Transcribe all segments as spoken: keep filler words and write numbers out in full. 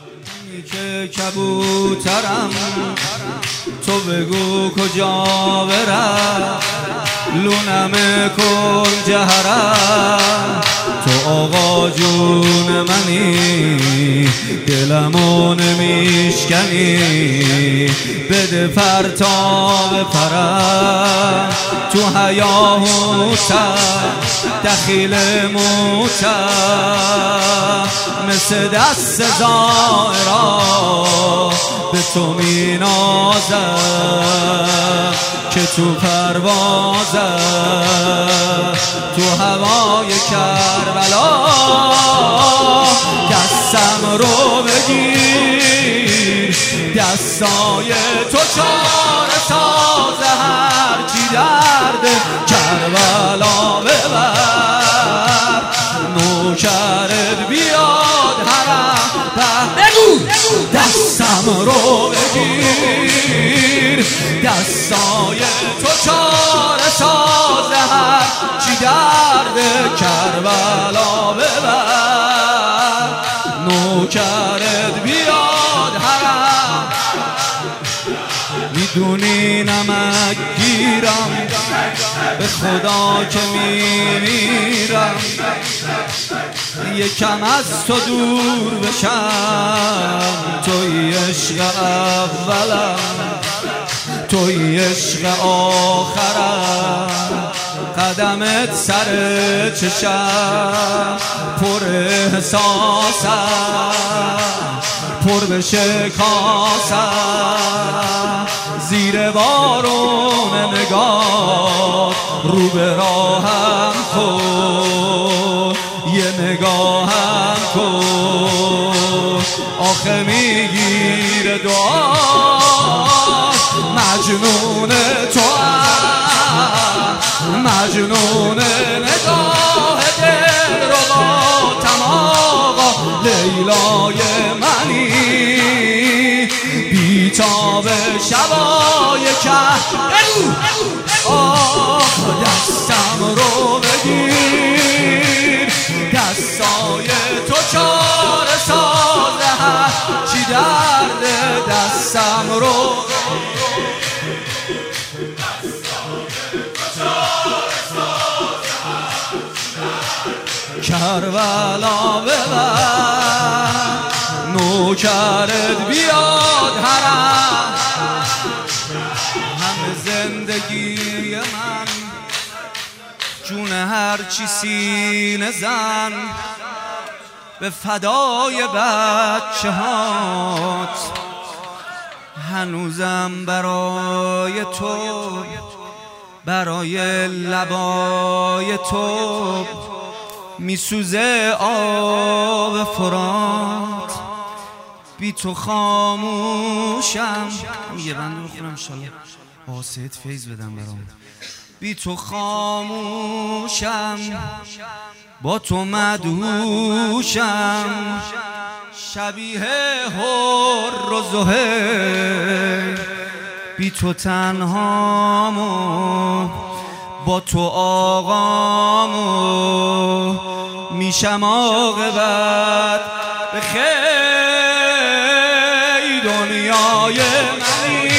که کبوترم تو بگو کجا برم، لونم کن جهرم تو آقا جون منی، دلمو نمیشکنی بده پرتاب پرم تو حیاهوتم دخیل موتم، مثل دست زائرا به تو می نازم که تو پروازم تو هوای کربلا، دستم رو بگیر دستای تو چاره ساز هرچی درد کربلا ببر، نوکرت بیاد حرم بگو دستم رو بگیر دستای تو چاره ساز هرچی درد کربلا ببر، نوکرت بیاد حرم. میدونی نمک گیرم به خدا که میمیرم، یکم از تو دور بشم، توی عشق اولم توی عشق آخرم، قدمت سر چشم پر احساسم پر بشه کاسم، زیر بارون نگاه رو به راهم کن، یه نگاهم کن آخه میگیره دعا، مجنون تو هم مجنون نگاه دل رو با تماغا، لیلای منی بیتاب شبای که آه دستم رو بگیر دستای تو چاره ساز هرچی درد دستم رو کربلا ببر، نوکرت بیاد حرم. همه زندگی من جون هرچی سینه زن، به فدای بچه هات هنوزم برای تو، برای لبای تو میسوزه آب فرات، بی تو خاموشم. یه بنده بخونم انشالله واسط فیض بدم برام. بی تو خاموشم با تو مدهوشم، شبیه حر و زهیر، بی تو تنهامو با تو آقامو میشم عاقبت به خیر، دنیای منی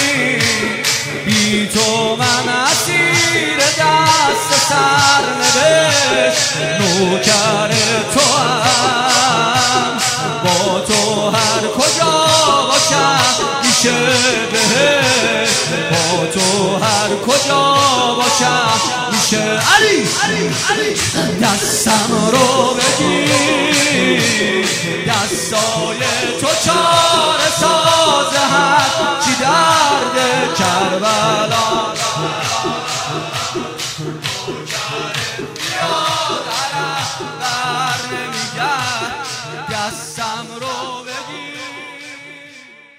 بی تو من اسیر دست سرنوشت، نوکر تو هم با تو هر کجا باشم میشه بهشت، با تو هر کجا باشم میشه علی دستم رو بگیر دستای تو چاره ساز هرچی درد کربلا